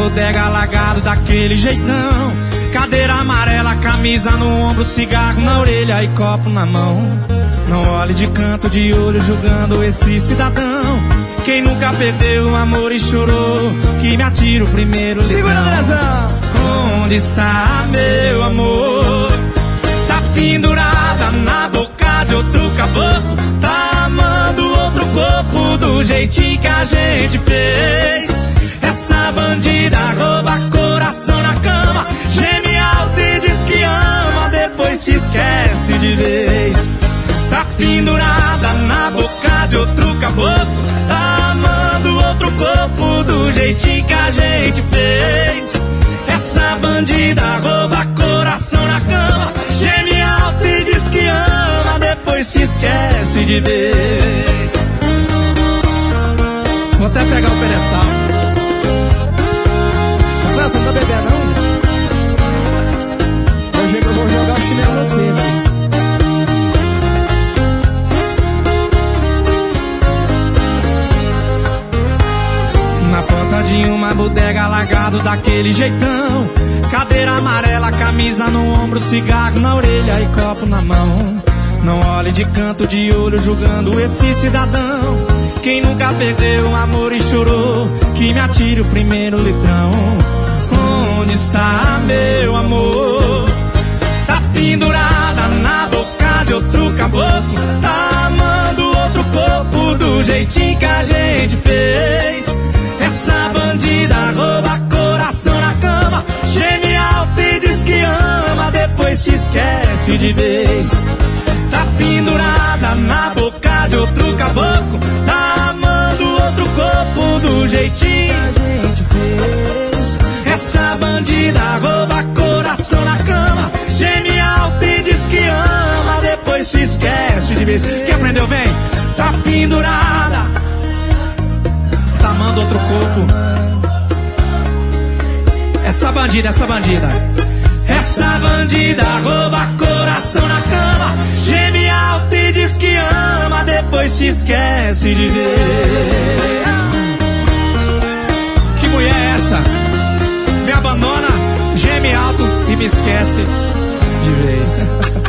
bodega alagado daquele jeitão. Cadeira amarela, camisa no ombro, cigarro na orelha e copo na mão. Não olhe de canto de olho julgando esse cidadão. Quem nunca perdeu o amor e chorou, que me atira o primeiro litrão. Segura, Brasão! Onde está meu amor? Tá pendurada na boca de outro caboclo. Tá amando outro corpo do jeitinho que a gente fez. Essa bandida rouba coração na cama, geme alto e diz que ama, depois te esquece de vez. Tá pendurada na boca de outro caboclo. Tá amando outro corpo do jeitinho que a gente fez. Essa bandida rouba coração na cama, geme alto e diz que ama, depois te esquece de vez. Vou até pegar o pedestal. Você não tá bebendo, não? Hoje eu vou jogar o chinelo em você, né? Na porta de uma bodega alagado daquele jeitão. Cadeira amarela, camisa no ombro, cigarro na orelha e copo na mão. Não olhe de canto de olho julgando esse cidadão. Quem nunca perdeu o amor e chorou, que me atire o primeiro litrão. Onde está meu amor? Tá pendurada na boca de outro caboclo. Tá amando outro corpo do jeitinho que a gente fez. Essa bandida rouba coração na cama, geme alto e diz que ama, depois te esquece de vez. Tá pendurada na boca de outro caboclo. Tá amando outro corpo do jeitinho que a gente fez. Essa bandida rouba coração na cama, geme alto e diz que ama, depois te esquece de vez. Quem aprendeu, vem. Tá pendurada, tá amando outro corpo. Essa bandida, essa bandida. Essa bandida rouba coração na cama, geme alto e diz que ama, depois te esquece de ver. Que mulher é essa? Me abandona, geme alto e me esquece de vez.